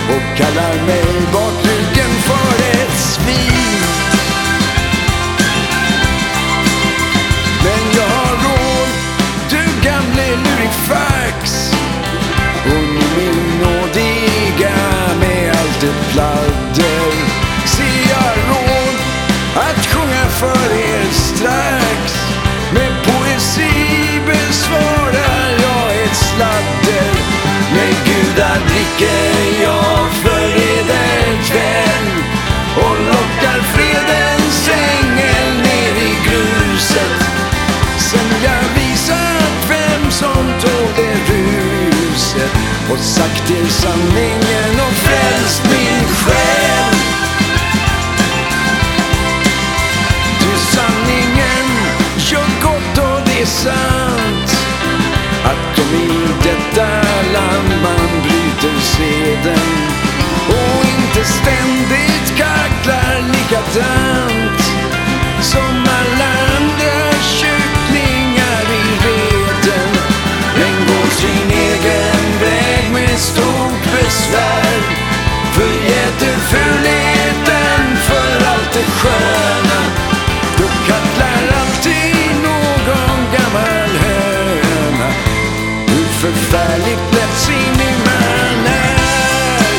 och kallar mig bakryggen för ett svin. Men jag har råd, du gamle lurifax, och min nådiga med allt ett pladder. Se jag råd att sjunga för er strax, med poesi besvarar jag ett sladder. Med gudar dricker jag för edert vän och lockar fredens ängel ner i gruset. Sen jag visat vem som tål det ruset och sagt er sanningen och frälst min själ. Du sanningen gör gott och det är sant att om i detta land man bryter seden och inte ständigt kacklar likadant som alla andra kycklingar i reden, men går sin egen väg med stort besvär, förgäter fulheten för allt det sköna. Då kacklar alltid någon gammal höna. Hur förfärligt lättsinnig man är.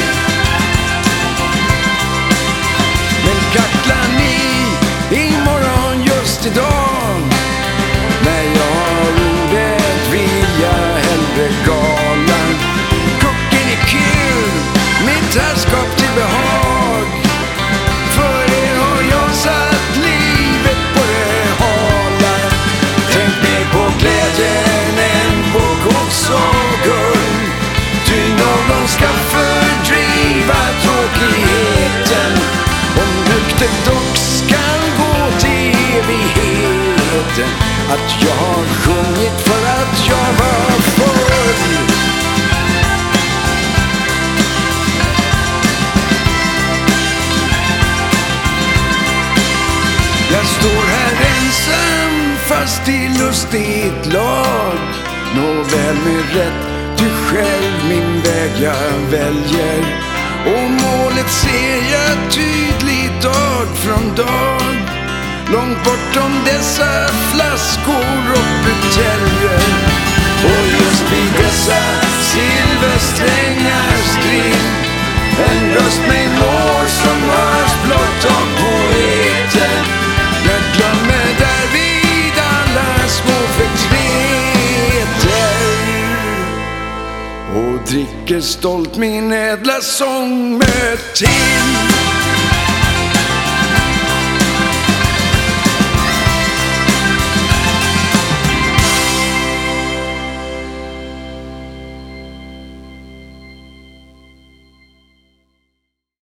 Men kacklar ni imorgon just idag? När jag har ordet vill jag hellre gala. Kucken är kul, mitt herrskap till behag. För er har jag satt livet på det hala. Tänk mer på glädjen än på koks och guld. Ty någon ska fördriva tråkigheten, om ryktet dock skall gå till evigheten, att jag har sjungit för att jag var full. Jag står här ensam fast i lustigt lag. Nåväl med rätt, du själv min väg jag väljer, och målet ser jag tydligt dag från dag, långt bortom dessa flaskor och buteljer. Och just vid dessa silversträngars grind en röst mig når som hörs blott av poeten. Jag glömmer därvid alla små förtreter och dricker stolt min ädla sång med till.